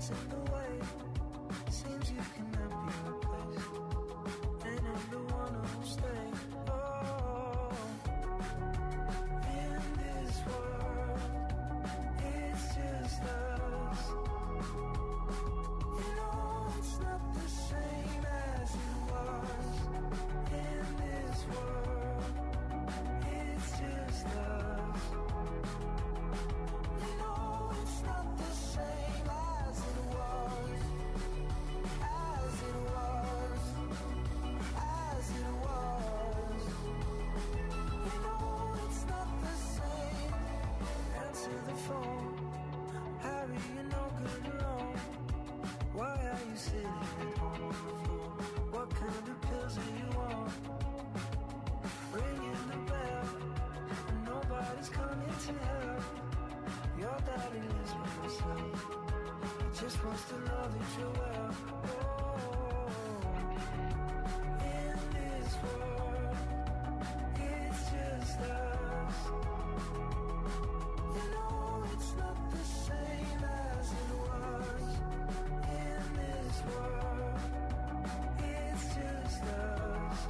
in the way. Seems you cannot be replaced, and I'm the one who'll stay. Oh, in this world, it's just us. You know it's not the same as it was. In this world, it's just us. You know it's not the same as it was. As it was. As it was. You know it's not the same. Answer the phone. Harry, you're no good alone. Why are you sitting at home on the floor? What kind of pills are you on? Ringing the bell, and nobody's coming to help. Your daddy lives by himself. He just wants to know that you're well. Oh, in this world, it's just us. You know it's not the same as it was. In this world, it's just us.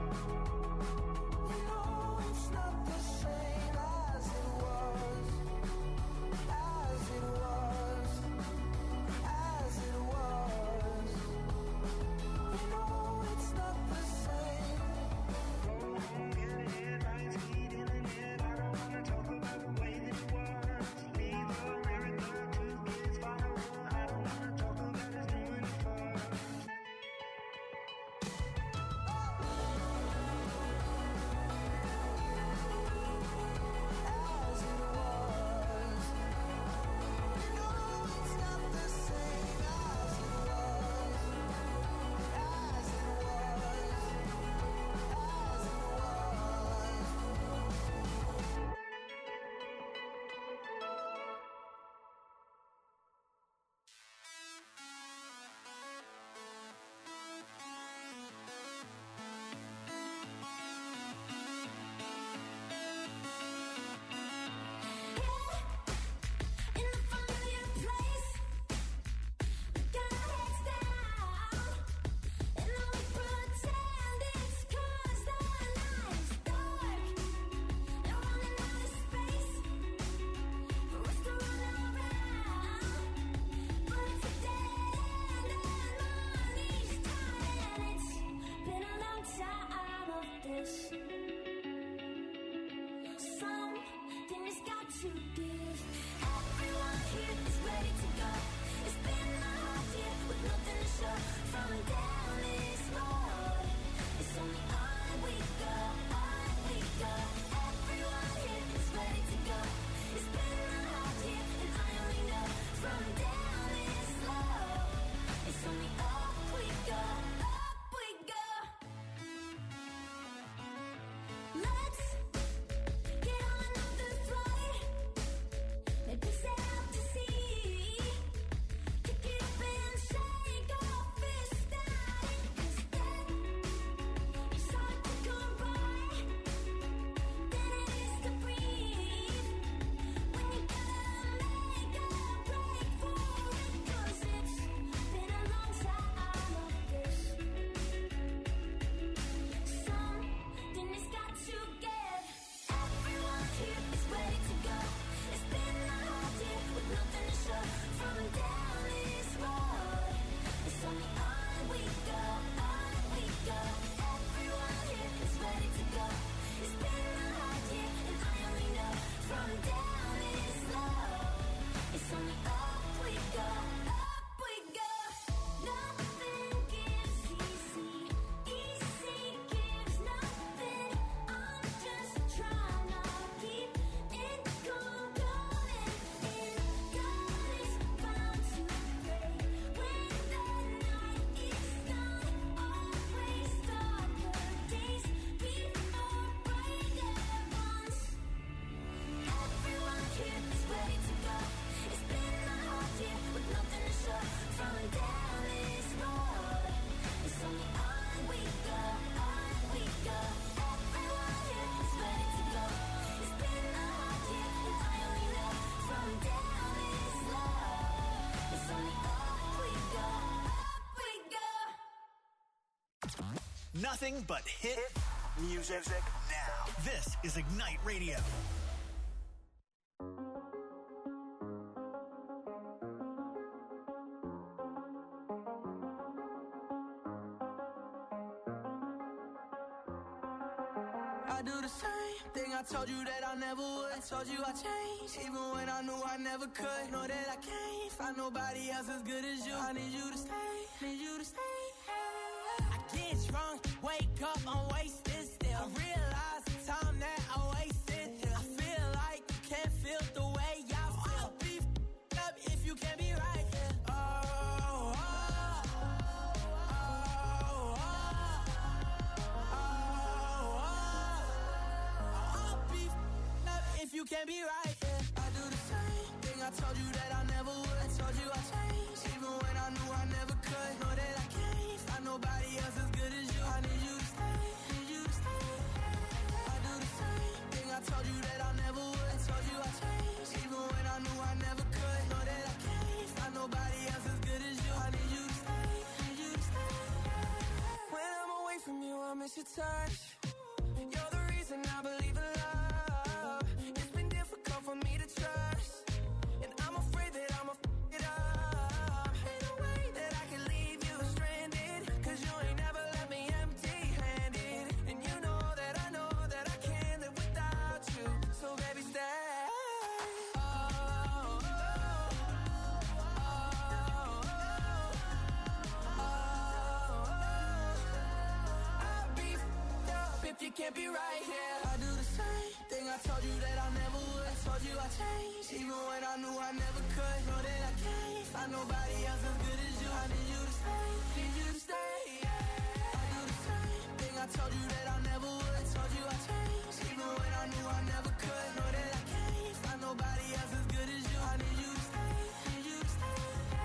You know it's not the same as it was. As it was. As it was. You know it's not the same. Nothing but hit music now. This is Ignite Radio. I do the same thing I told you that I never would. I told you I changed, even when I knew I never could. Know that I can't find nobody else as good as you. I need you to stay, need you to stay. I get drunk, wake up, I'm wasted still. I realize the time that I wasted here. I feel like you can't feel the way I feel. I'll be f***ed up if you can't be right here. If you can't be right, yeah. I do the same thing I told you that I never would. I told you I changed, even when I knew I never could. Know that I can't find nobody else as good as you. I need you to stay, need you to stay. I do the same thing I told you that I never would. I told you I changed, even when I knew I never could. Know that I can't find nobody else as good as you. I need you to stay, need you to stay. When I'm away from you, I miss your touch. You're the reason I believe in love. For me to trust, and I'm afraid that I'ma f*** it up. Ain't no way that I can leave you stranded, cause you ain't never left me empty-handed. And you know that I can't live without you. So baby, stay. I'll be f***ed up if you can't be right here. I do the same thing I told you that I never would. I told you I changed, even when I knew I never could. Know that I can't find nobody else as good as you. I need you to stay, need you to stay. I do the same thing I told you that I never would. I told you I changed, even when I knew I never could. Know that I can't find nobody else as good as you. I need you to stay, need you to stay.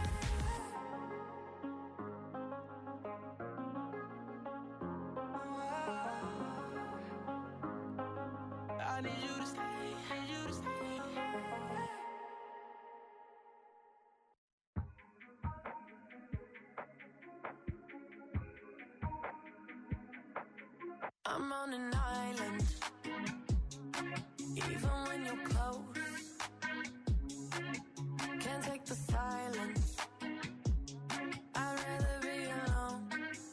I need you to stay, need you to stay. I'm on an island, even when you're close. Can't take the silence. I'd rather be alone.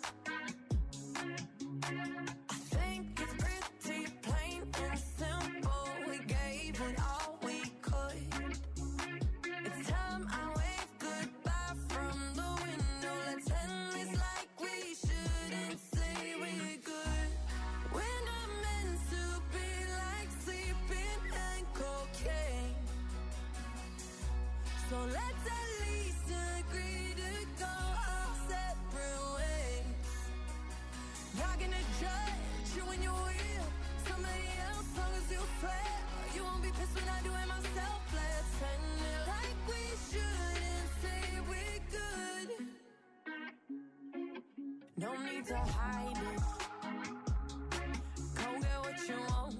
I think it's pretty plain and simple. We gave it all we could. It's time I wave goodbye from the window. Let's end this like we shouldn't say we're good. We're not meant to be like sleeping and cocaine. So let's at least agree to go our separate ways. Not gonna judge you when you're with somebody else, long as you swear. You won't be pissed when I do it myself. Let's end it like we shouldn't say we're good. No need to hide it. Go get what you want.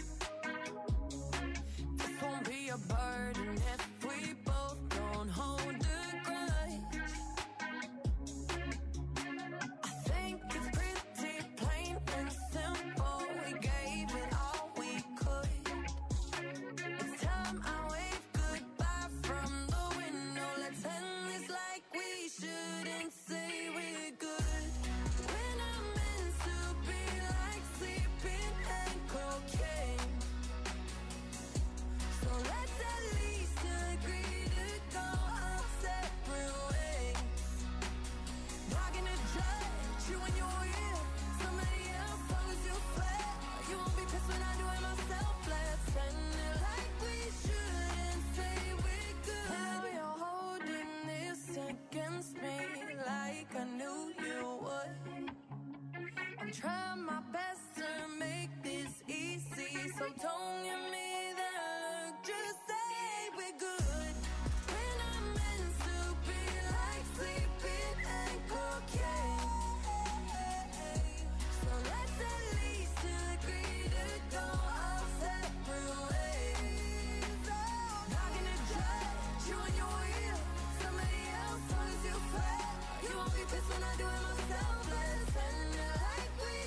This won't be a burden if we both don't hold a grudge. I think it's pretty plain and simple. We gave it all we could. It's time I wave goodbye from the window. Let's end this like we shouldn't say we're good. We're not meant to be like sleeping and cocaine. So let's at least agree to go our separate ways. Not gonna judge you when you're with somebody else, long as you swear. You won't be pissed when I do it myself. Let's end it like we shouldn't say we're good. Now you're holding this against me like I knew you would. I'm trying my best to make this easy, so don't give me that look. Just say we're good. We're not meant to be like sleeping and cocaine. So let's at least agree to go our separate ways. Not gonna judge you when you're with somebody else, long as you swear. You won't be pissed when I do it myself. Let's end it like we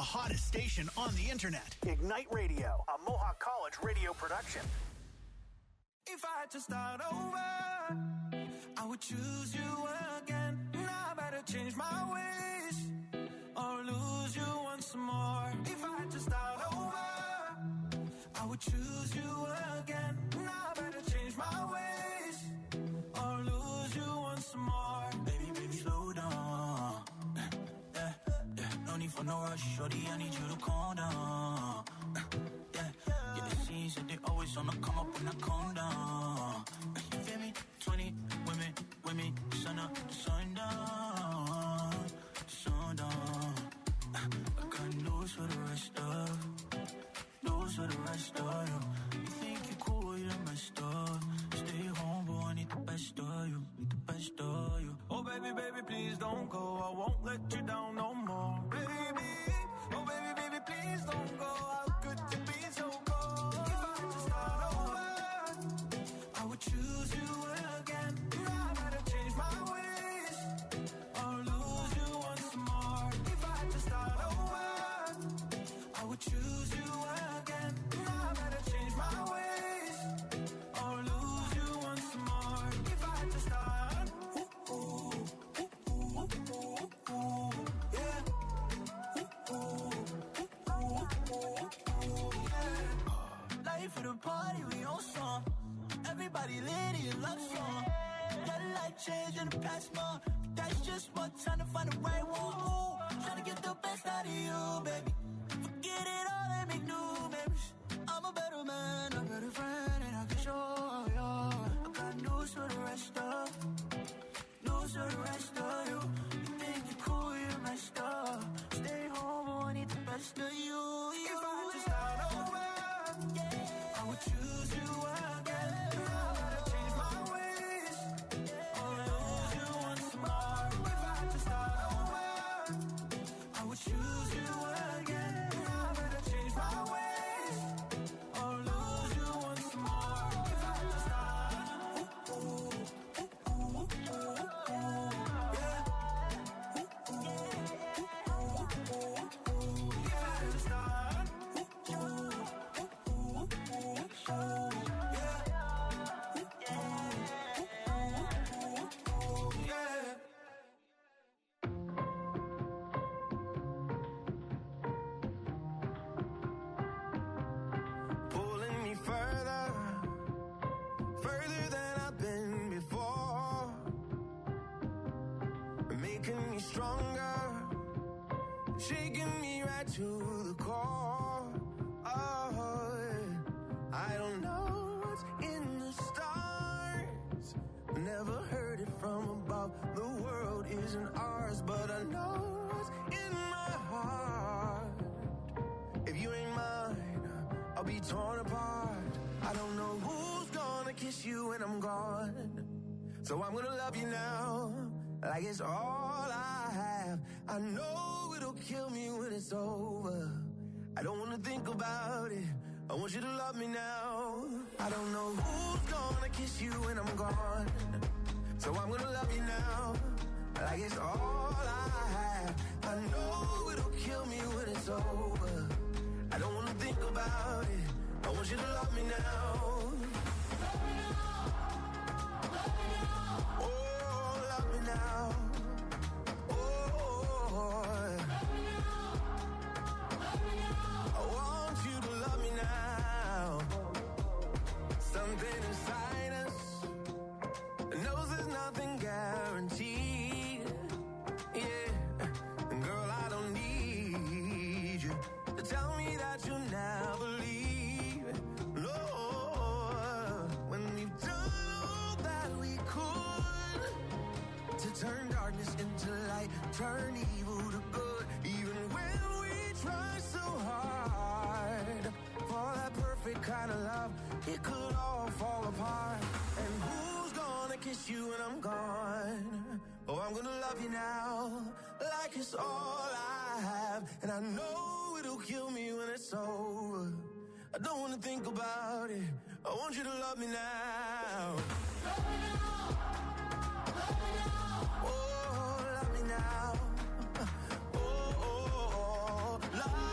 hottest station on the internet. Ignite Radio, a Mohawk College radio production. If I had to start over, I would choose you again. Now I better change my ways or lose you once more. If I had to start over, I would choose you again. Now I better change my ways or lose you once more. Baby, slow down. No need for no rush, shorty, I need you to calm down. It seems that they always on the come up when I calm down. You feel me? 20 women, sun up, sundown. I got news for the rest of you. You think you're cool, you're messed up. Stay home, boy, I need the best of you. Oh, baby, please don't go. I won't let you down no more. Baby, oh, baby, please don't go. How could you be so cold? If I had to start over, I would choose you again. Now I better change my ways or lose you once more. If I had to start over, I would choose you again. Now I better change my ways or lose you once more. If I had to start, yeah. Life for the party, we on song. Everybody lit in love song. Got a life change in the plasma. That's just one time to find the right one. Trying to get the best out of you, baby. Forget it all and make new memories. I'm a better man, a better friend, and I can show you. I got news for the rest of you. You think you're cool, you're messed up. Stay home, I need the best of you. If I had to start over, I would choose you again. Now I gotta change my ways or lose you once more. If I had to start over, I would choose you again. Now I better change my ways or lose you once more. If I had to start, pulling me further than I've been before, making me stronger, shaking me right to the core. Oh, I don't know what's in the stars, never heard it from above. The world isn't ours, but I know what's in my heart. If you ain't mine, I'll be torn apart. I don't know who's gonna kiss you when I'm gone, so I'm gonna love you now, like it's all I have. I know it'll kill me when it's over. I don't wanna think about it, I want you to love me now. I don't know who's gonna kiss you when I'm gone, so I'm gonna love you now, like it's all I have. I know it'll kill me when it's over. I don't wanna think about it, I want you to love me now. Oh, love me now. Oh, I want you to love me now. Something inside us knows there's nothing guaranteed. Yeah, and girl, I don't need you to tell me that you'll never leave. No, when we've done all that we could to turn darkness into light, turn evil to good, even when we try so hard for that perfect kind of love, it could all fall apart. And who's gonna kiss you when I'm gone? Oh, I'm gonna love you now, like it's all I have. And I know it'll kill me when it's over. I don't wanna think about it, I want you to love me now. Love me now. Love me now. Oh, love me now. Oh, love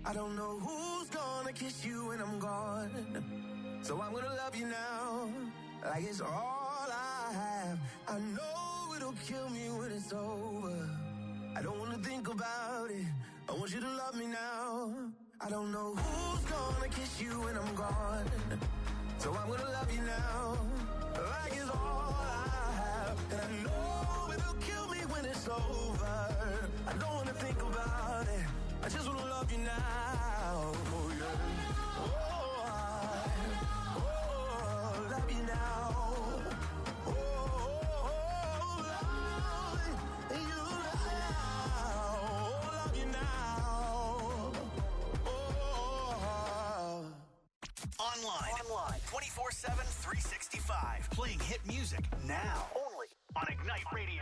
I don't know who's gonna kiss you when I'm gone. So I'm gonna love you now, like it's all I have. I know it'll kill me when it's over. I don't wanna think about it. I want you to love me now. I don't know who's gonna kiss you when I'm gone. So I'm gonna love you now, like it's all I have. And I know it'll kill me when it's over. I don't wanna think about it. I just wanna love you now. Oh yeah. Oh, love you now. Oh, love you now. Love you now. Oh. Online. 24/7, 365. Playing hit music now. Only on Ignite Radio.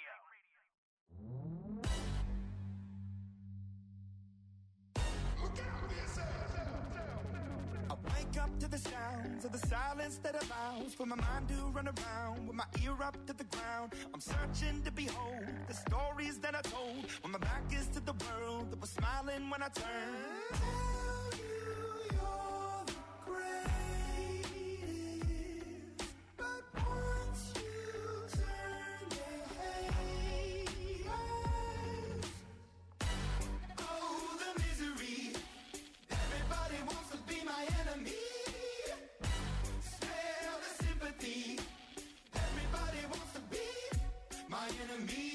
I wake up to the sounds of the silence that allows for my mind to run around with my ear up to the ground. I'm searching to behold the stories that I told when my back is to the world that was smiling when I turned. Tell you you're the greatest, but once you turn, they hate us. Oh, the misery. Everybody wants to be my enemy. Smell the sympathy. Everybody wants to be my enemy.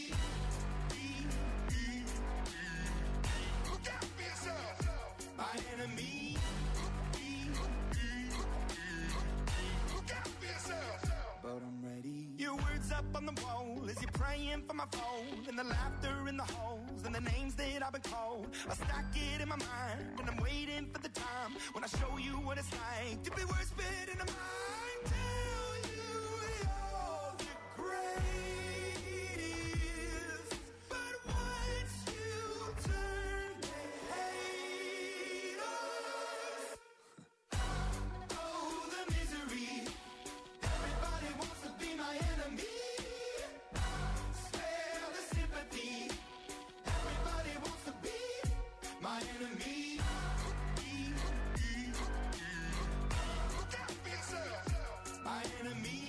Look out for yourself. My enemy. Look out for yourself. But I'm ready. Your words up on the wall as you're praying for my phone, and the laughter in the halls and the names that I've been called. I stack it in my mind and I'm waiting for the time when I show you what it's like to be worse fit in a mind. Tell you you're the greatest, but once you turn, they hate us. Oh, the misery. Everybody wants to be my enemy. Spare the sympathy. Everybody wants to be my enemy. Look out for yourself. My enemy.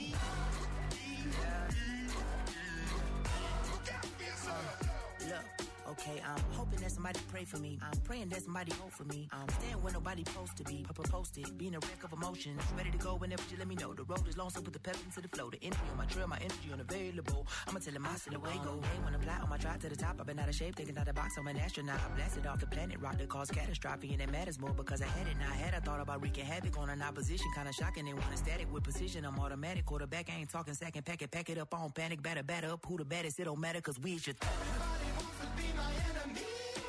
Look out for yourself. Look, okay, I'm hoping that somebody pray for me. I'm praying that somebody hope for me. I'm staying where nobody supposed to be. Posted, being a wreck of emotions. Ready to go whenever you let me know. The road is long, so put the pedal into the flow. The energy on my trail, my energy unavailable. I'ma tell him I still away go. Hey, when I'm fly on my drive to the top, I've been out of shape, thinking out the box. I'm an astronaut. I blasted off the planet rock that caused catastrophe, and it matters more because I had it. Now I had. I thought about wreaking havoc on an opposition, kind of shocking. They want a static with precision. I'm automatic. Quarterback, I ain't talking second. Pack it up on panic. Batter up. Who the baddest? It don't matter because we should. Everybody wants to be my enemy.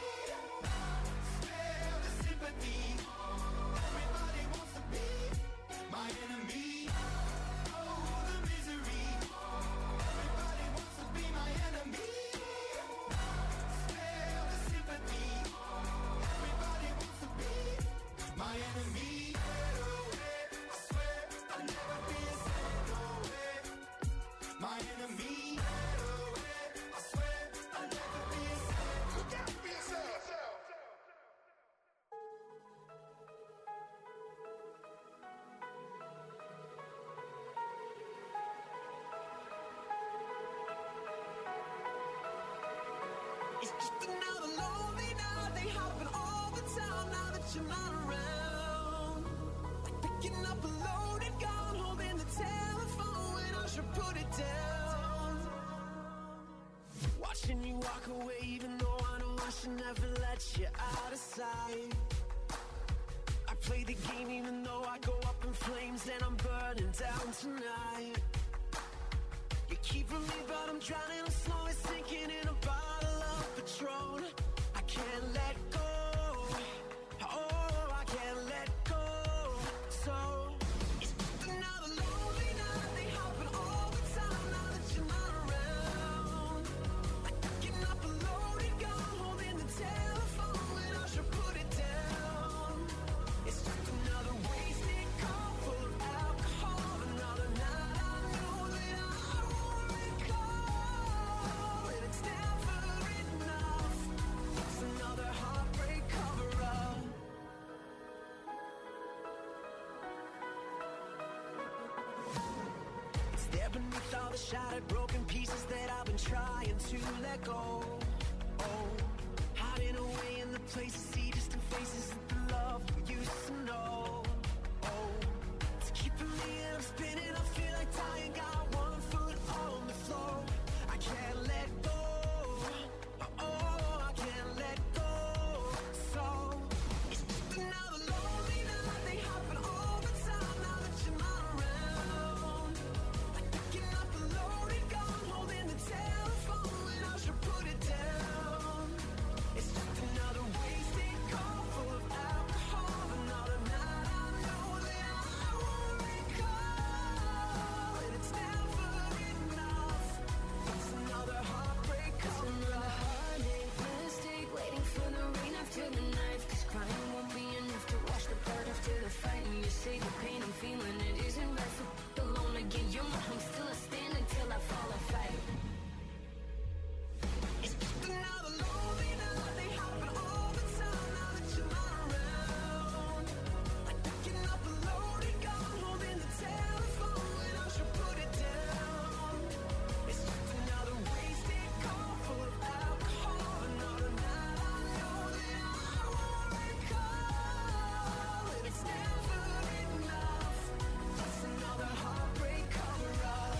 Spare the sympathy. Everybody wants to be my enemy. Oh, the misery. Everybody wants to be my enemy. Spare the sympathy. Everybody wants to be my enemy. I swear I'll never be a my enemy. I swear I'll never be a look out for yourself. It's just another lonely night. They happen all the time now that you're not around. Like picking up a loaded gun, holding the telephone when I should put it down. Watching you walk away, even though I know I should never let you out of sight. I play the game even though I go up in flames and I'm burning down tonight. You keep from me, but I'm drowning. I'm slowly sinking in a bottle of Patron. I can't let go. Oh, I can't let go. So it's just another lonely night. They happen all the time now that you're not around. Like picking up a loaded gun, holding the telephone when I should put it down. It's just another wasted call full of alcohol. Another night I know that I won't recall. Hide beneath all the shattered, broken pieces that I've been trying to let go. Oh, hiding away in the places, see distant faces of the love we used to know. Oh, it's keeping me and I'm spinning. I feel like dying, got one foot on the floor. I can't let go. Oh, I can't let go. So it's just another lonely night. They happen all the time now that you're not around. Like picking up a loaded gun, holding the telephone when I should put it down. It's just another wasted call full of alcohol. Another night I know that I won't recall. And it's never enough. It's another heartbreak cover-up. Mistake, waiting for the rain after the knife. 'Cause crying won't be enough to wash the blood after the fight. And you say the pain I'm feeling, it isn't right. So alone again, you're my home. Still I stand until I fall and fight. It's just another lonely night. They happen all the time now that you're not around. Like picking up a loaded gun, holding the telephone when I should put it down. It's just another wasted call full of alcohol. Another night I know that I won't recall. And it's never enough. It's another heartbreak cover-up.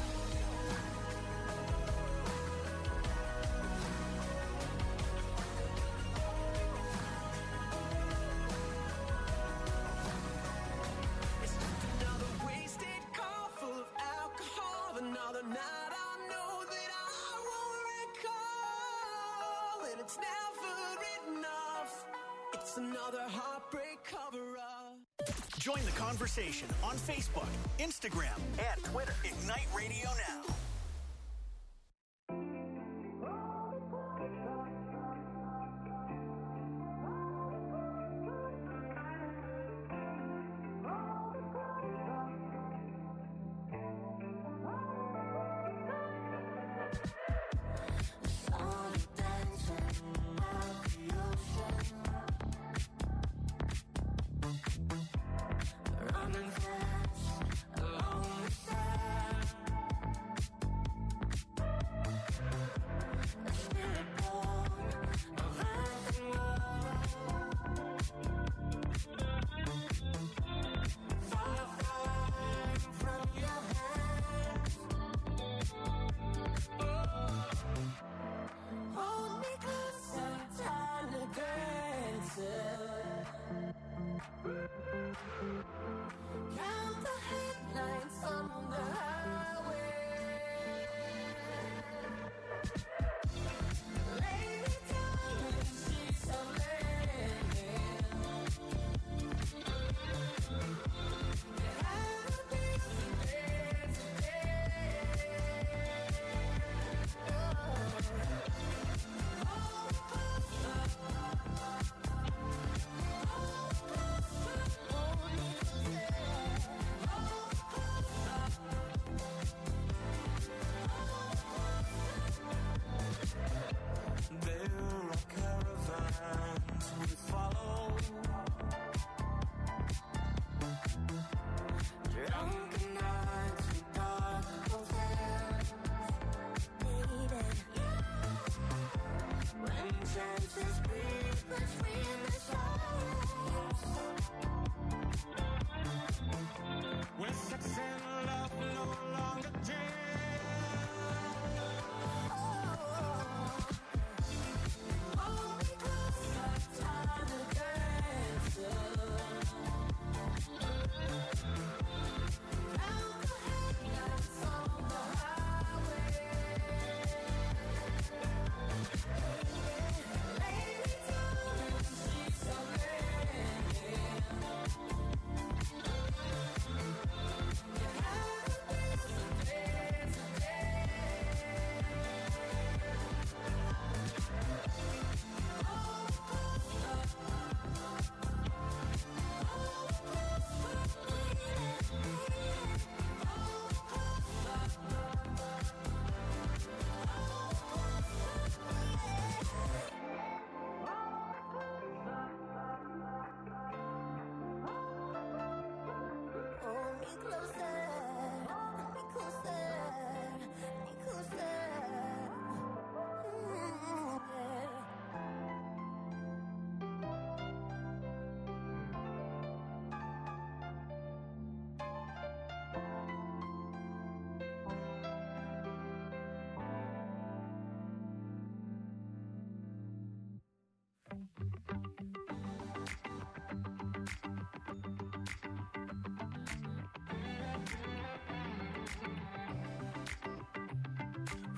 It's just another wasted call full of alcohol. Another night I know that I won't recall. And it's never enough. It's another heartbreak cover-up. Join the conversation on Facebook, Instagram, And Twitter. Ignite Radio Now. Running fast along the sand.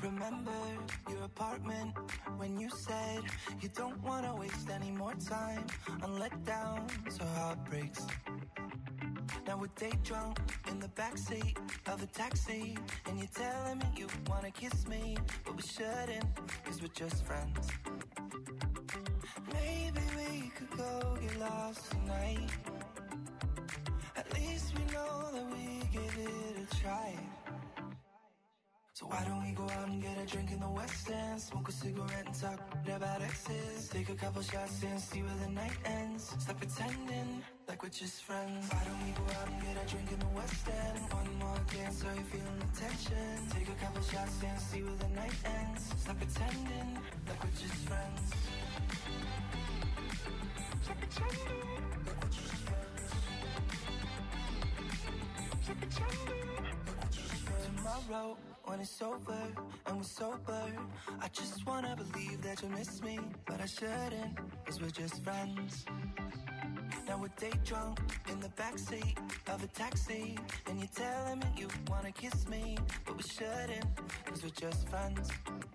Remember your apartment when you said you don't want to waste any more time on letdowns or heartbreaks. Now we're day drunk in the backseat of a taxi, and you're telling me you wanna kiss me, but we shouldn't, cause we're just friends. Maybe we could go get lost tonight. At least we know that we give it a try. So why don't we go out and get a drink in the West End, smoke a cigarette and talk about exes, take a couple shots and see where the night ends. Stop pretending like we're just friends. Why don't we go out and get a drink in the West End? One more dance, are you feeling the tension? Take a couple shots and see where the night ends. Stop pretending like we're just friends. Stop pretending like we're just friends. Stop pretending like we're just friends. Tomorrow, when it's over and we're sober, I just wanna believe that you miss me, but I shouldn't, cause we're just friends. Now we're day drunk in the backseat of a taxi, and you're telling me you wanna kiss me, but we shouldn't, cause we're just friends.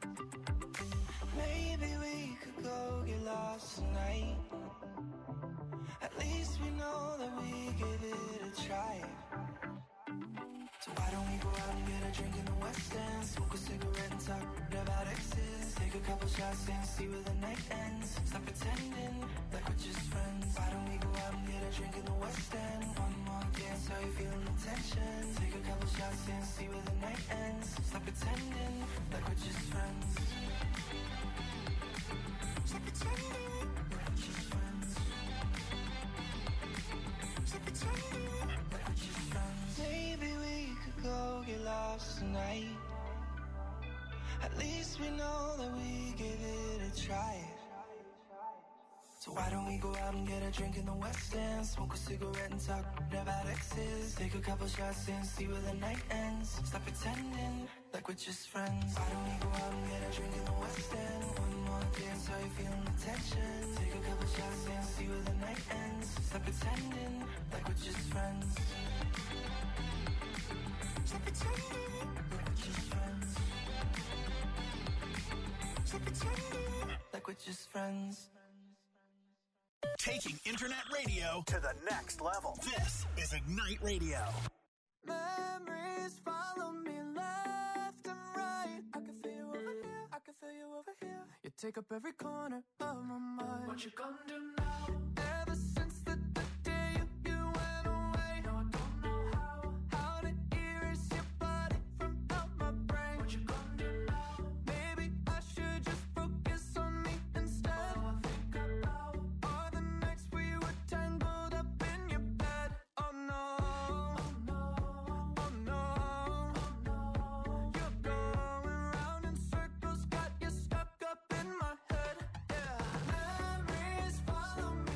Maybe we could go get lost tonight. At least we know that we give it a try. So why don't we go out and get a drink in the West End, smoke a cigarette and talk about exes, take a couple shots and see where the night ends. Stop pretending like we're just friends. Why don't we go out and get a drink in the West End? One more dance, are you feeling the tension? Take a couple shots and see where the night ends. Stop pretending like we're just friends. Stop pretending like we're just friends. Stop pretending like we're just friends. Maybe we could go get lost tonight. At least we know that we give it a try. So why don't we go out and get a drink in the West End, smoke a cigarette and talk about exes, take a couple shots and see where the night ends. Stop pretending like we're just friends. Why don't we go out and get a drink in the West End? One more dance, are you feeling the tension? Take a couple shots and see where the night ends. Stop pretending like we're just friends. Stop pretending like we're just friends. Stop pretending like we're just friends. Taking internet radio To the next level. This is Ignite Radio. Memories follow me left and right. I can feel you over here, I can feel you over here. You take up every corner of my mind. What you gonna do now? Ever since the day you went away, no, I don't know how to erase your body from out my brain. What you gonna do now? Maybe I should just focus on me instead. All I think about are the nights we were tangled up in your bed. Oh no, oh no, oh no, oh no. You're going round in circles, got you stuck up in my head. Yeah, memories follow me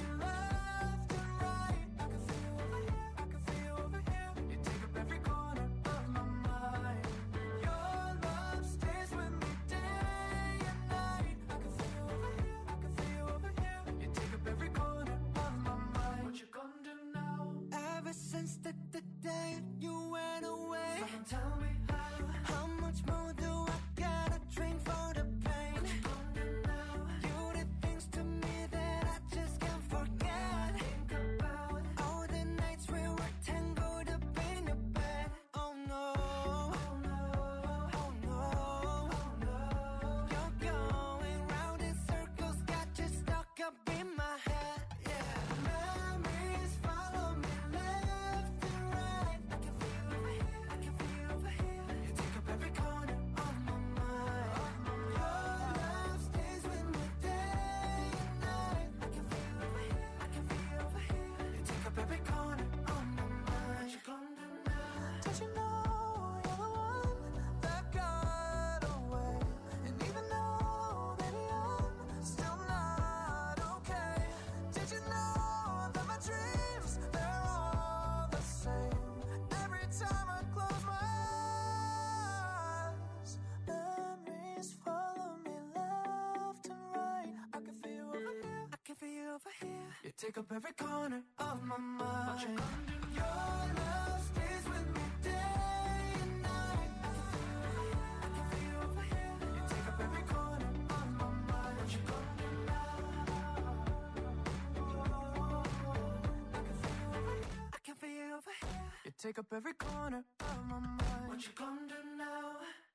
left and right. I can feel you over here, I can feel you over here. You take up every corner of my mind. Your love stays with me day and night. I can feel you over here, I can feel you over here. You take up every corner of my mind. What you gonna do now? Ever since the day you went away, someone tell me how much more do I gotta drink for the pain? What you gonna do now? You did things to me that I just can't forget. Think about all the nights we were tangled up in your bed. Oh no, oh no, oh no, oh no. You're going round in circles, got you stuck up in my head. Yeah, memories follow me left and right. I can feel you over here, I can feel you over here. You take up every corner of my mind. Your love stays with me day and night. I can feel you over here, I can feel you over here. You take up every corner of my mind. What you gonna do now? Did you know you're the one that got away? And even though, baby, I'm still not okay. Did you know that my dreams, they're all the same? Every time I close my eyes, memories follow me left and right. I can feel you over here, I can feel you over here. You take up every corner of my mind. What you gonna do? Your love stays with me day and night. I can feel you over here, I can feel you over here. take up every corner of my mind. What you gonna do now?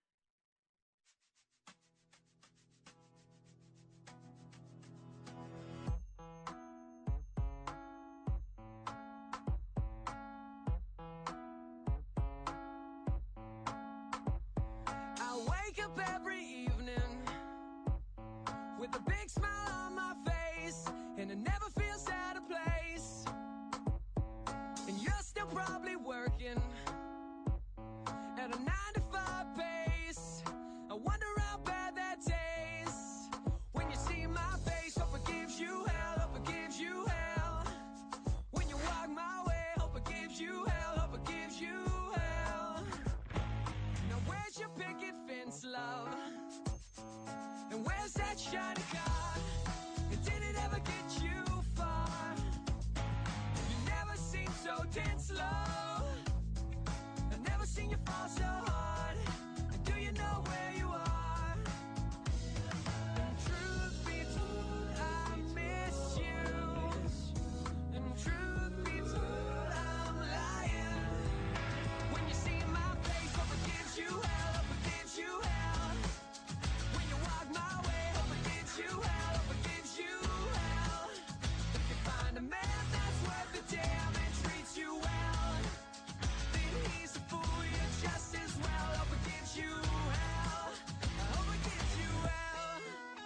I wake up every evening with a big smile on my face, and it never feels out of place. And you're still probably working at a 9-to-5 pace. I wonder how bad that tastes when you see my face. Hope it gives you hell, hope it gives you hell. When you walk my way, hope it gives you hell, hope it gives you hell. Now where's your picket fence, love? And where's that shiny car? And did it ever get you far? You never seem so dead slow. I've never seen you fall so hard. And do you know where you are? And truth be told, I miss you. And truth be told, I'm lying. When you see my face, hope it gives you hell, hope it gives you hell. When you walk my way, hope it gives you hell, hope it gives you hell. If you find a man that's worth the damn and treats you well, then he's a fool, you're just as well. Hope it gives you hell, I hope it gives you hell.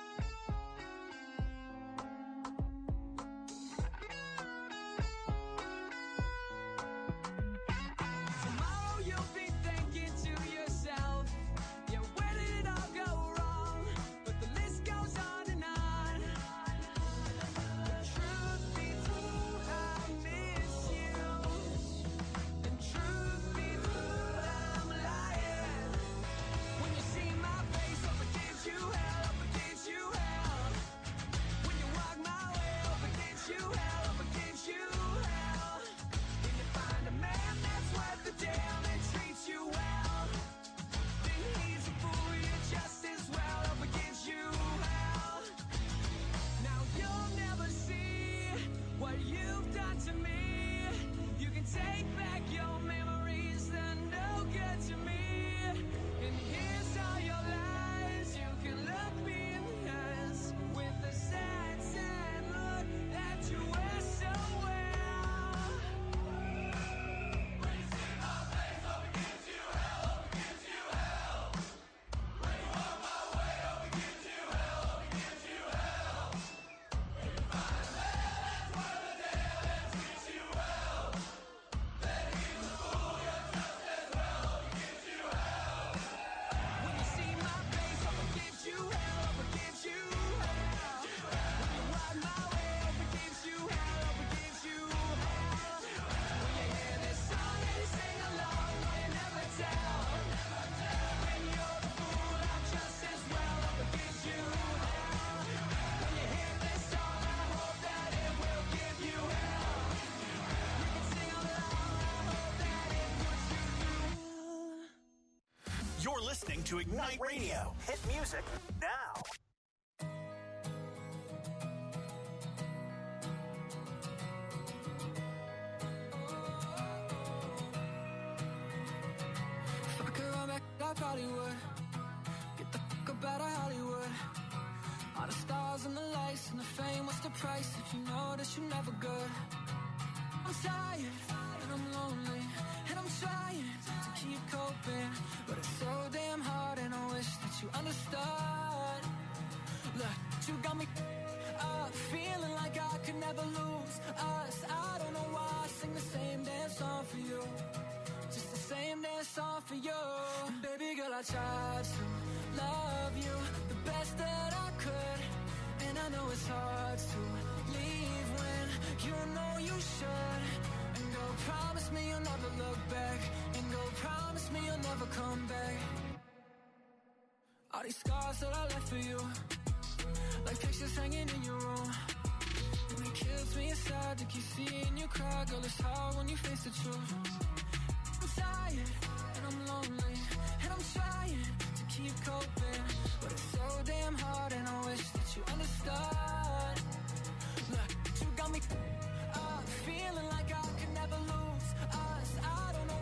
Tomorrow you'll be thinking to yourself, yeah, where did it all go wrong? But the list goes on and on. Truth be told, I miss you. And truth be told, I'm lying. When you see my face, hope it gives you hell, hope it gives you hell. When you walk my way, hope it gives you hell, hope it gives you hell. When you find a man that's worth the damn and treats you well, then he's a fool, you're just as well. Hope it gives you hell. Now you'll never see what you've done to me. You can take back your memories, they're no good to me. And here's all your lies. You can look me in the eyes with a sad, sad look that you wear so well. When you see my face, hope it gives you hell, hope it gives you hell. When you walk my way, hope it gives you hell, hope it gives you hell. When you find a man that's worth the damn and treats you well, then he's a fool, you're just as well. Hope it gives you hell. When you see my face, hope it gives you hell, hope it gives you hell. When you walk my way, hope it gives you hell, hope it gives you hell. When you hear this song and you sing along, but you never tell. When you're the fool, I'm just as well. Hope it gives you hell. When you hear this song, I hope that it will give you hell. You can sing along, I hope that it puts you through. You're listening to Ignite Radio. Hit music now. If I could run back, I probably would. Get the fuck up out of Hollywood. All the stars and the lights and the fame, what's the price if you know that you're never good? I'm tired and I'm lonely and I'm trying to keep coping, but it's so damn hard and I wish that you understood. Look, you got me up, feeling like I could never lose us. I don't know why I sing the same damn song for you, just the same damn song for you. And baby girl, I tried to love you the best that I could, and I know it's hard to leave when you know you should. And go promise me you'll never look back, and go promise me you'll never come back. All these scars that I left for you, like pictures hanging in your room, and it kills me inside to keep seeing you cry. Girl, it's hard when you face the truth. I'm tired and I'm lonely and I'm trying to keep coping, but it's so damn hard and I wish that you understood. Look, you got me up, feeling like I could never lose us. I don't know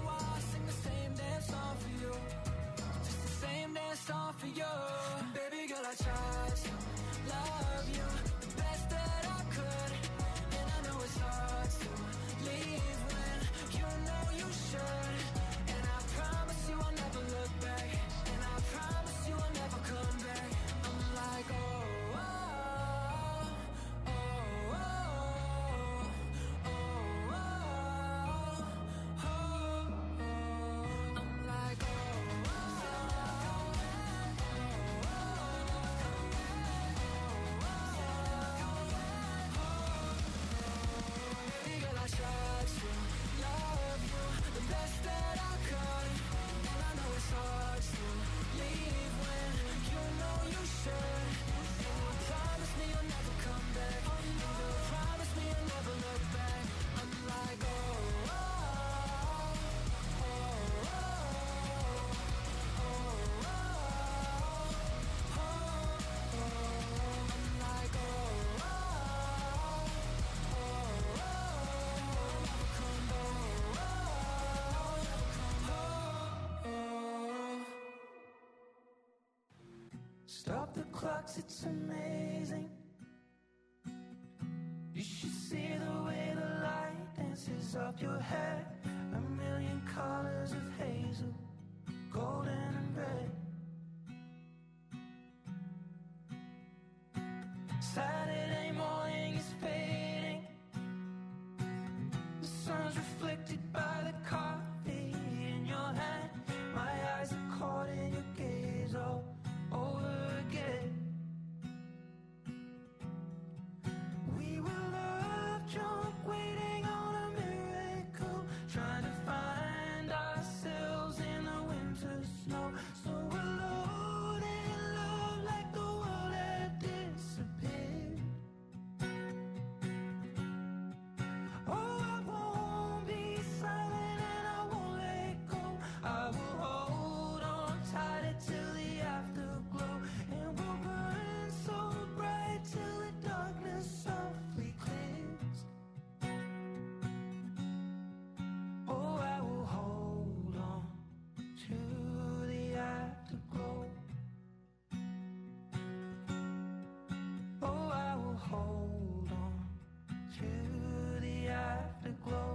Stop the clocks, it's amazing. You should see the way the light dances up your hair. A million colors of hazel, golden and red. Saturday morning is fading. The sun's reflected by the coffee in your hand. My eyes are caught in your gaze all over again. We were love drunk, waiting on a miracle, trying to find ourselves in the winter snow. So alone in love, like the world had disappeared. Oh, I won't be silent and I won't let go. I will hold on tighter till the afterglow, and we'll burn so bright till the darkness softly clears. Oh, I will hold on to the afterglow. Oh, I will hold on to the afterglow.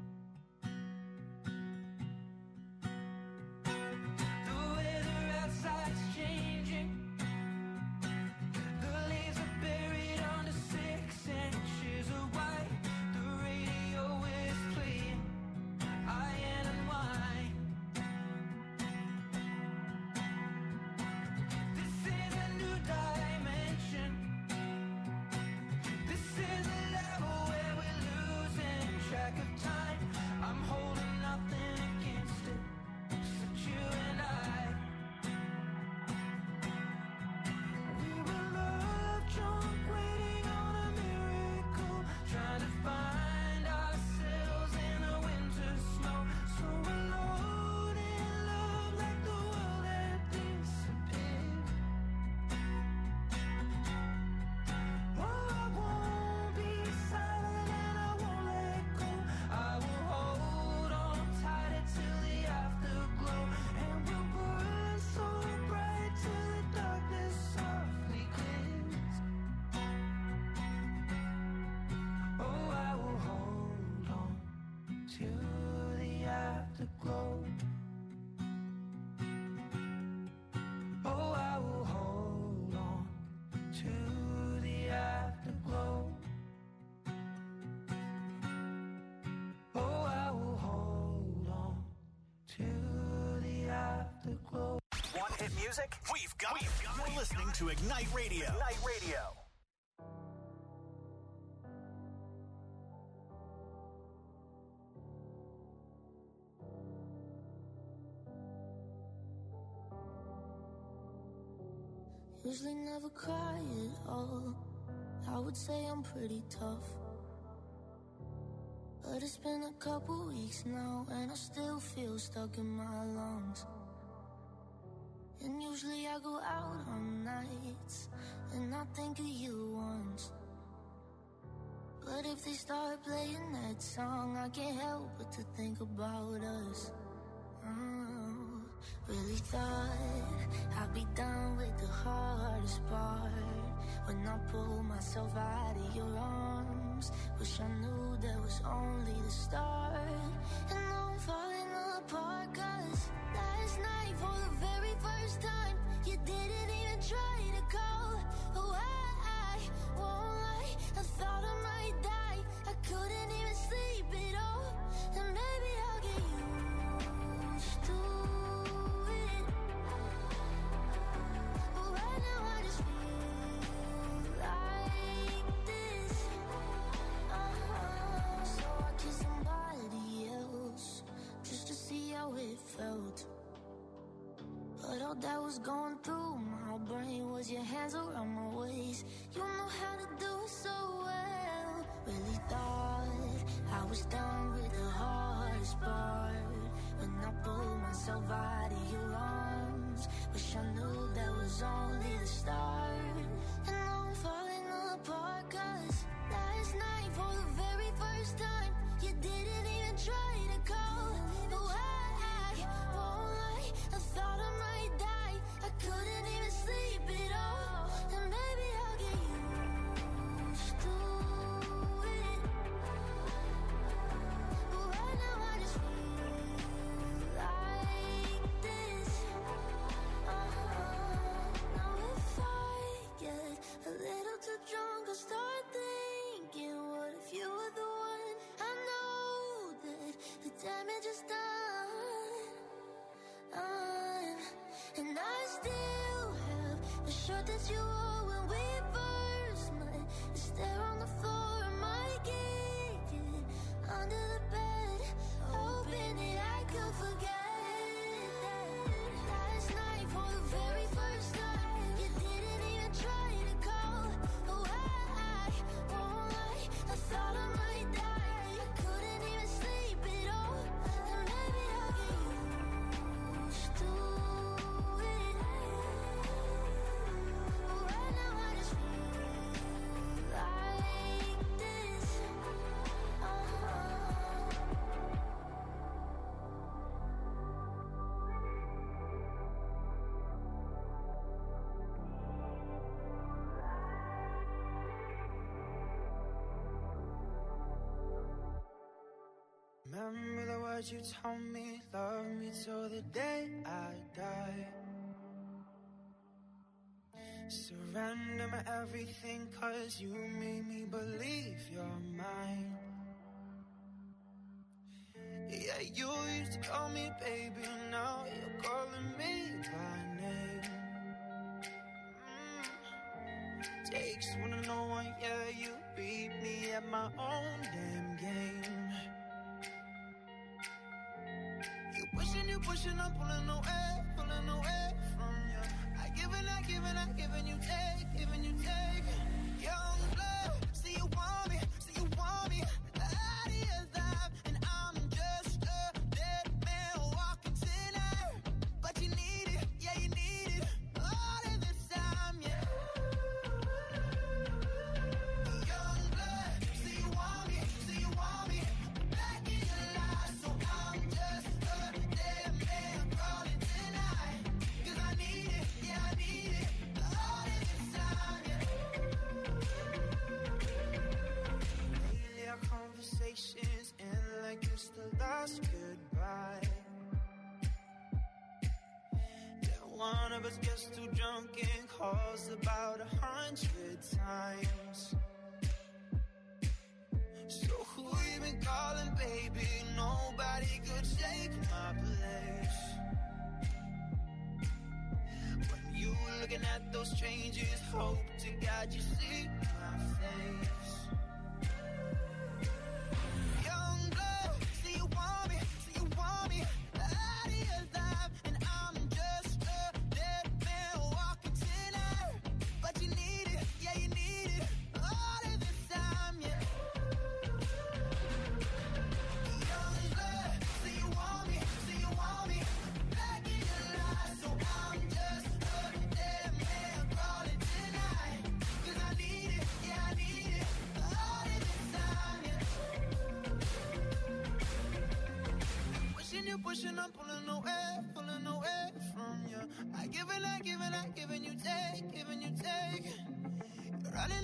The weather outside's changing. The leaves are buried under 6 inches of white. The radio is playing Iron and Wine. This is a new dimension. This is a level where we're losing track of time. I'm holding nothing against it, except you and I. We were love drunk, waiting on a miracle, trying to find ourselves in the winter snow. So alone in love, like the world had disappeared. Oh, I won't be silent and I won't let go. I will hold on tighter till the afterglow, and we'll burn so bright till the darkness softly clears. Oh, I will hold on to the afterglow. Oh, I will hold on to the afterglow. Oh, I will hold on to the afterglow. Want hit music? We've got it. You're listening to Ignite Radio. Ignite Radio. Usually never cry at all. I would say I'm pretty tough, but it's been a couple weeks now and I still feel stuck in my lungs. And usually I go out on nights and I think of you once, but if they start playing that song, I can't help but to think about us. Really thought I'd be done with the hardest part when I pulled myself out of your arms. Wish I knew that was only the start. And now I'm falling apart, 'cause last night for the very first time you didn't even try to call. Oh, I won't lie, I thought I might die. I couldn't even sleep it off, and maybe I'll get used to it. But right now I just feel like this. So I kissed somebody else just to see how it felt. But all that was going through my brain was your hands around my waist. You know how to do it so well. Really thought I was done with the hardest part when I pulled myself out of your arms. Wish I knew that was only the start. And now I'm falling apart, 'cause last night for the very first time you didn't even try to call. No, I won't lie, I thought I might die. I couldn't even sleep it shirt that you wore when we first met is there on the floor of my kitchen, under the bed, hoping that I could forget that last night for the very first time you didn't even try to call. Oh, I won't lie, I thought I might die. I couldn't even sleep at all, and maybe I'll get used to it. Right now I just feel like this. Remember the words you told me, love me till the day I die. Surrender my everything, cause you made me believe you're mine. Yeah, you used to call me baby, now you're calling me by name. Takes one to know one, yeah, you beat me at my own damn game. You pushing, I'm pulling away from you. I giving you take. Young blood, see you want me, out of your life, and I'm just a dead man walking tonight. But you need it, yeah, you need it, all of this time, yeah. Young blood, see you want me, back in your life, so I'm just a dead man crawling tonight. 'Cause I need it, yeah, I need it, all of this time, yeah. Lately our conversations end like it's the last goodbye. Then one of us gets too drunk and calls about 100 times. So who you been calling, baby? Nobody could take my place. When you looking at those changes, hope to God you see my face. Young blood, see you want me, out of your life, and I'm just a dead man walking tonight. But you need it, yeah, you need it, all of this time, yeah. Young blood, see you want me, back in your life, so I'm just a dead man crawling tonight. 'Cause I need it, yeah, I need it, all of this time, yeah. Pushing, I'm pulling away from you. I giving you take. You're running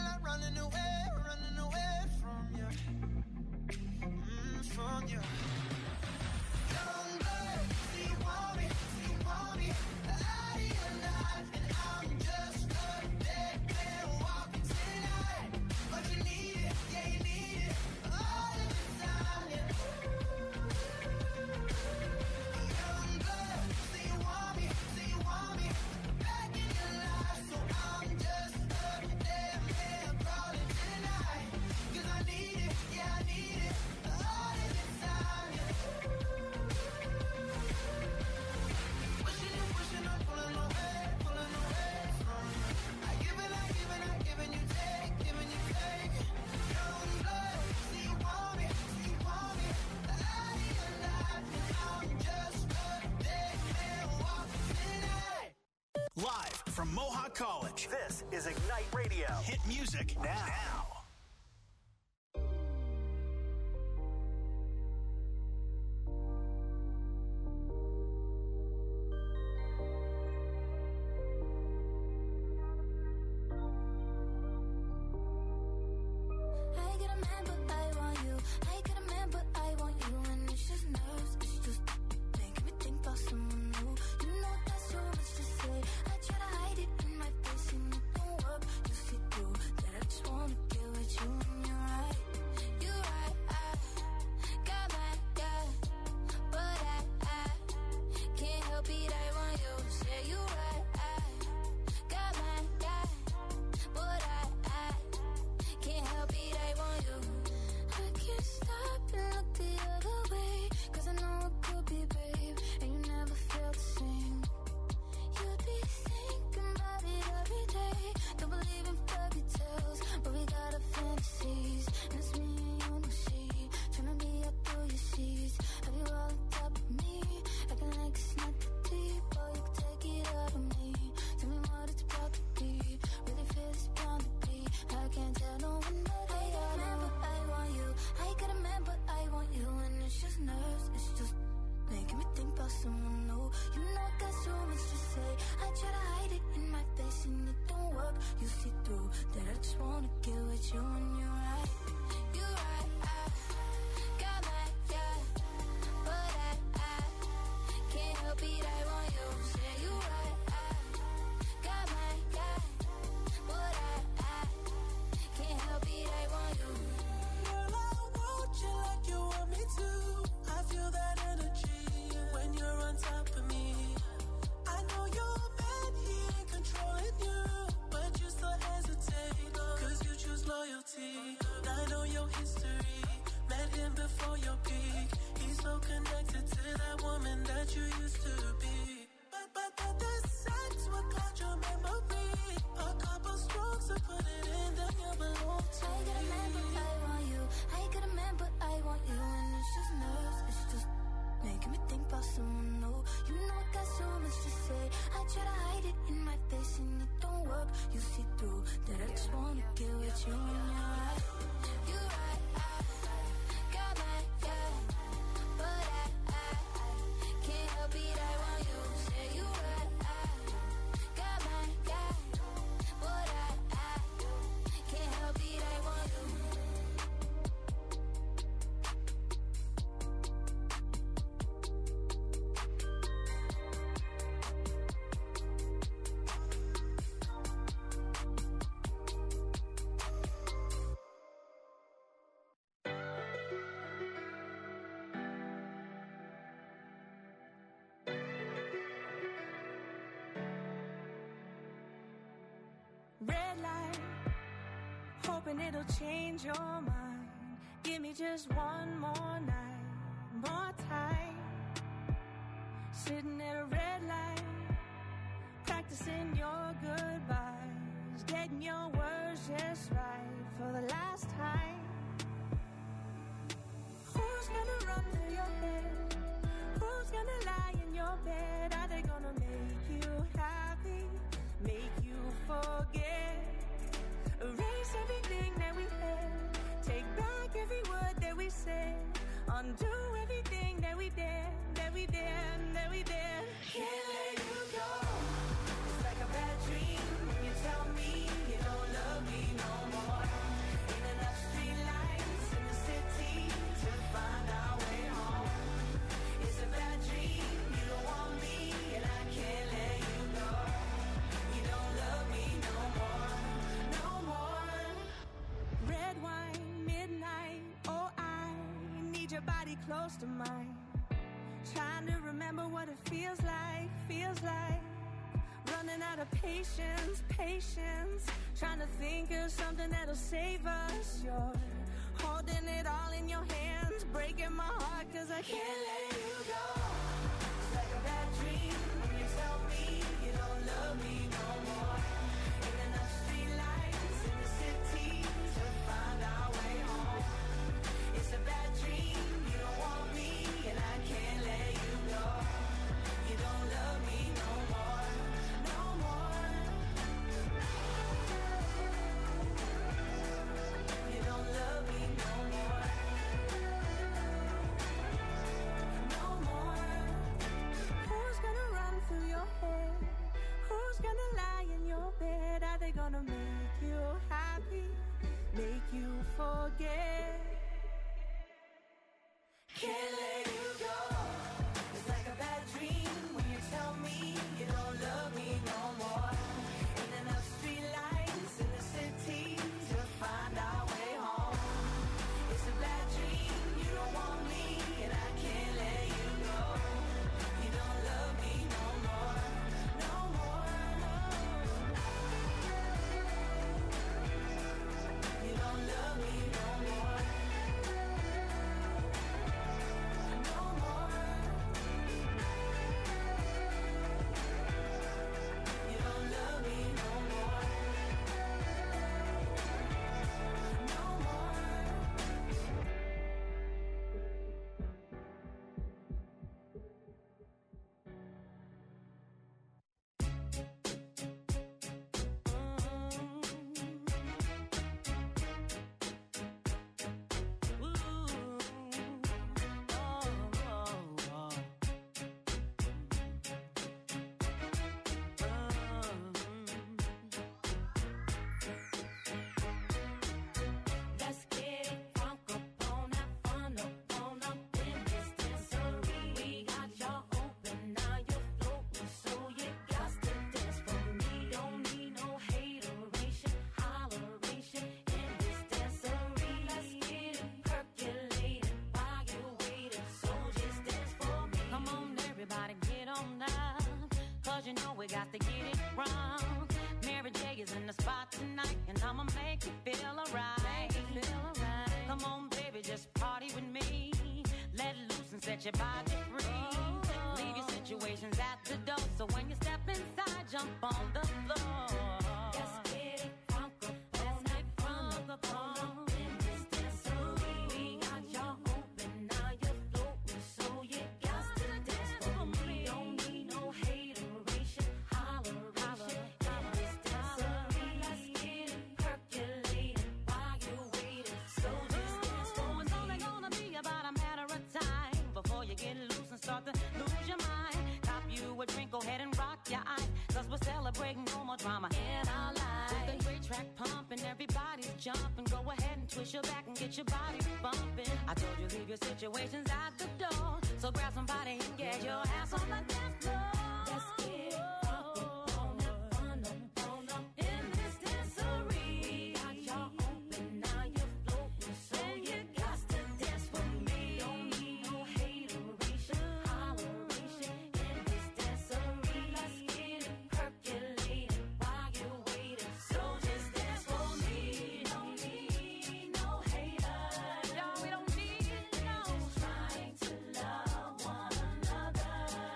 away from you. From you. Young blood, see you want me, out of your life, and I'm just a dead man walking tonight. But you need it, yeah, you need it, all of this time, yeah. Young blood, see you want me, back in your life, so I'm just a dead man crawling tonight. 'Cause I need it, yeah, I need it, all of this time, yeah. Pushing, I'm pulling away from you. I giving you take. Young blood, see you want me, out of your life, and I'm just a dead man walking tonight. Live from Mohawk College. This is Ignite Radio. Hit music now. I get a man, but I want you. I get a man, but I want you. And it's just nerves, it's just making me think about someone new. You know that's so much to say. I try to hide it in my face and it don't work. You see through that I just wanna get you see through that I just wanna get with you when you're right. You're right, I got my yeah, but I can't help it, I want you. Say you right, I got my yeah, but I can't help it, I want you. Girl, I want you like you want me to. I feel that energy when you're on top of me. I know your man, he ain't controlling you, but you still hesitate, cause you choose loyalty. I know your history, met him before your peak. He's so connected to that woman that you used to be. But the sex will cloud your memory. A couple strokes to put it in, then you belong to I got a man, but I want you. I got a man, but I want you. And it's just nerves, it's just making me think about someone new. You know I got so much to say. I try to hide it in my face and it don't work. You see through that I just wanna get with you when you're right. You're right, I got my yeah, but I can't help it, I want you. Say you right, I got my yeah, but I can't help it, I want you. Red light, hoping it'll change your mind. Give me just one more night, more time. Sitting at a red light, practicing your goodbyes, getting your words just right for the last time. Who's gonna run through your head? Who's gonna lie in your bed? Are they gonna make you happy? Make you forget? Erase everything that we had. Take back every word that we said. Undo everything that we did, that we did, that we did. Can't let you go. It's like a bad dream when you tell me you don't love me no more. Ain't enough street lights in the city to find our way home. It's a bad dream, you don't want me and I can't let you go. You don't love me no more, no more. Red wine, midnight, oh I need your body close to mine. Trying to remember what it feels like, feels like. Running out of patience, patience. Trying to think of something that'll save us. You're holding it all in your hands, breaking my heart cause I can't let you go. It's like a bad dream when you tell me you don't love me no more. Ain't enough street lights in the city to find our way home. It's a bad dream, you don't want me and I can't let you go. You don't love me no more, no more. You don't love me no more, no more. Who's gonna run through your head? Who's gonna lie in your bed? Are they gonna make you happy? Make you forget? Can't let you go. It's like a bad dream when you tell me you don't love me no more. Ain't enough street lights in the city to find our way home. It's a bad dream, you don't want me and I can't let you go. You don't love me no more, no more, no. You don't love me no more. got to get it wrong. Mary J is in the spot tonight, and I'ma make you feel alright. Come on, baby, just party with me. Let loose and set your body free. Leave your situations at the door, so when you step inside, jump on the floor. Let's get it crunk up, let's get crunk up in this dancery. We got y'all open, now you're floating, so you got to dance for me. Don't need no hateration, holleration in this dancery. Let's get it percolating while you're waiting, so just dance for me. It's only gonna be about a matter of time before you get loose and start to lose your mind. Cop you a drink, go ahead and rock your eyes, cause we're celebrating no more drama in our lives. With the great track pumping, everybody's jumping. Go ahead and twist your back and get your body bumping. I told you leave your situations at the door, so grab somebody and get your ass on the dance floor. Let's get it crunk up, on that fun up in this dancery. Got y'all open, now you're floating, so you got to dance for me. Don't need no hateration, holleration in this dancery. Let's get it percolating while you're waiting, so just dance for me. Don't need no haters, no, we don't need no trying to love one another.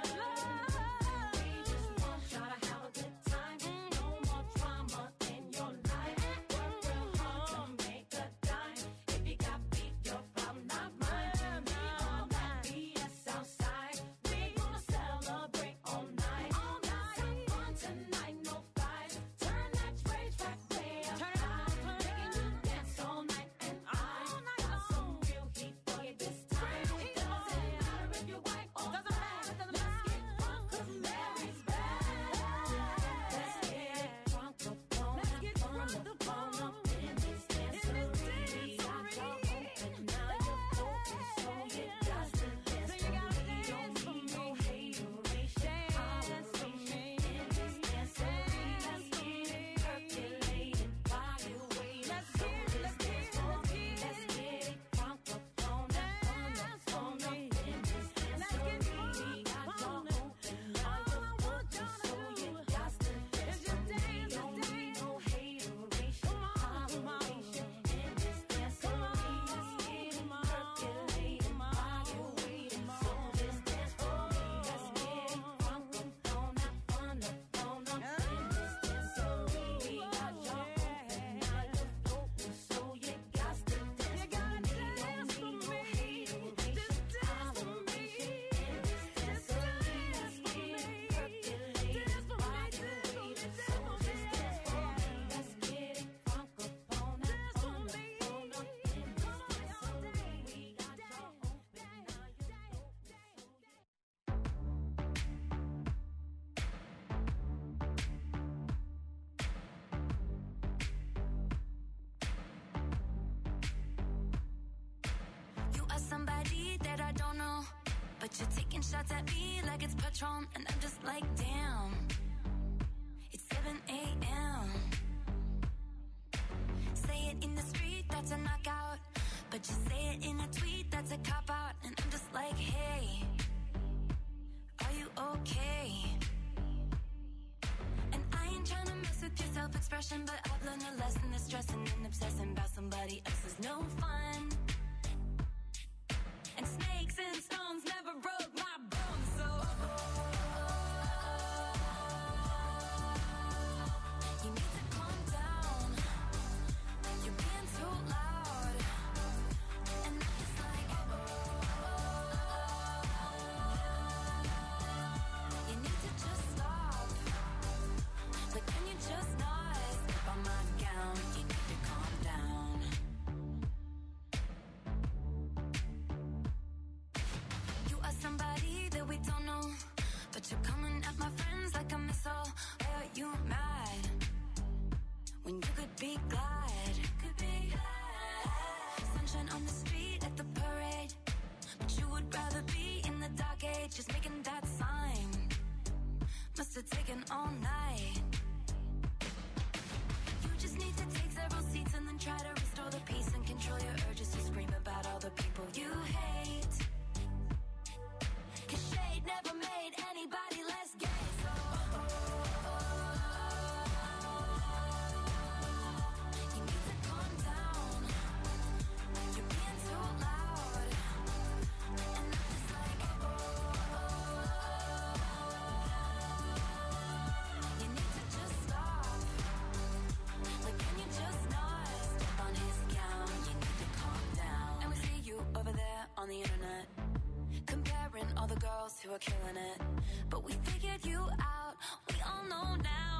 We just want y'all to have a good time. No more drama in your life. Work real hard to make a dime. If you got beef, your problem, not mine. Leave all that BS outside. We gonna celebrate all night. Some fun tonight, no fight. Turn that rage back way up high. Making you dance all night, and I got some real heat for you this time. Doesn't matter if you're white or black. Let's get drunk 'cause Mary's back. Let's get drunk upon that fun up in this dancery. Got y'all open, now you're floating, so you got to dance for me. Don't need no hateration, holleration in this dancery. Let's get it percolating while you're waiting, so just dance for me. Let's get it crunk up on that fun up in this dancery. Got y'all open, now you're floating, so you got to dance for me. Don't need no hateration, holleration in this dancery. Let's get it percolating while you're waiting, so just dance for me. Let's get it crunk up on that fun up in this dancery. Got y'all open, now you're floating, so you got to dance for me. Don't need no hateration, holleration in this dancery. Let's get it percolating while you're waiting, so just dance for me. Let's get it crunk up on that fun up in this dancery. Got y'all open, now you're floating. You are somebody that I don't know, but you're taking shots at me like it's Patron, and I'm just like, damn. It's 7 a.m. Say it in the street, that's a knockout, but you say it in a tweet, that's a cop-out, and I'm just like, hey, are you okay? And I ain't tryna mess with your self-expression, but I've learned a lesson that stressing and obsessing about somebody else is no fun. And snakes and stones never broke my bones, so you need to calm down. You're being too loud, and I'm just like, you need to just stop. Like, can you just not step on my gown? You need to calm down. You are somebody that we don't know, but you're coming at my friends like a missile. Why are you mad when you could be glad? Could be glad. Sunshine on the street at the parade, but you would rather be in the dark age, just making that sign. Must have taken all night. You just need to take several seats and then try to restore the peace and control your urges to scream about all the people you hate. 'Cause shade never made anybody less gay, so were killing it. But we figured you out, we all know now.